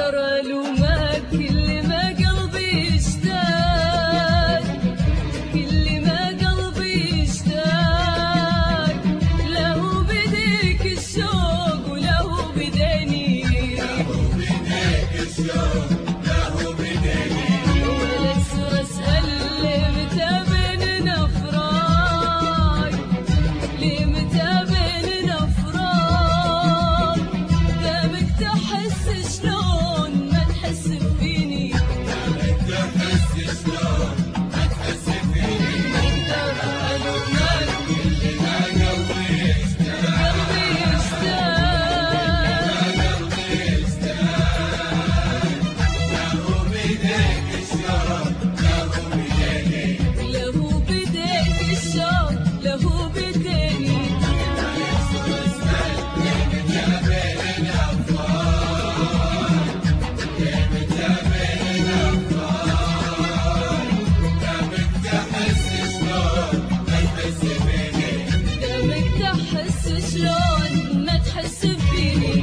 اقدر الومك كل ما قلبي اشتاق، كل ما قلبي اشتاق له بديك الشوق وله بديني، له بديك الشوق له بديني. ولا اكسر اسال ليه متى بيننا فراق، ليه متى بيننا فراق، دامك تحس شلون ما تحس فيني، دامك تحس شلون ما تحس فيني. اقدر الومك كل ما قلبي اشتاق، قلبي اشتاق، قلبي اشتاق له بديك الشوق له بديني، له بديك الشوق له بديني. دامك تحس شلون ما تحس فيني.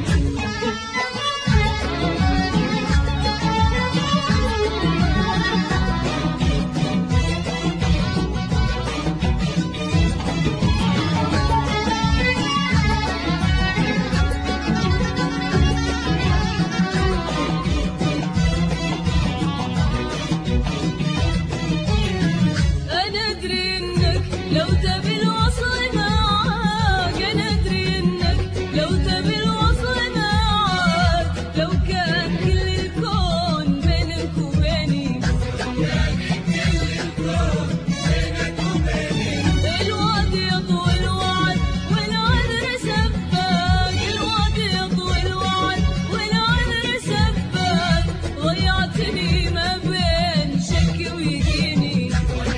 أنا أدري إنك لو تبي الوصل معاك، أنا أدري إنك لو تبي الوصل معاك، لو كان كل الكون بينك وبيني، كان كل الكون بينك وبيني. الوعد يطوي الوعد والعذر سباك، الوعد يطوي الوعد والعذر سباك، ضيعتني ما بين شك ويقيني،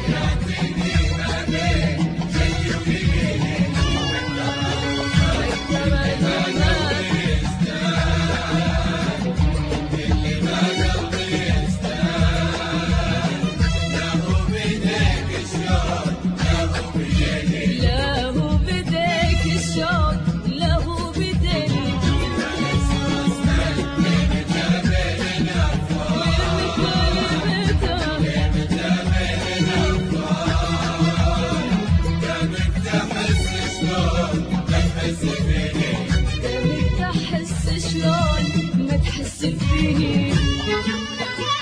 له بديك الشوق له بديني. دامك تحس شلون ما تحس فيني.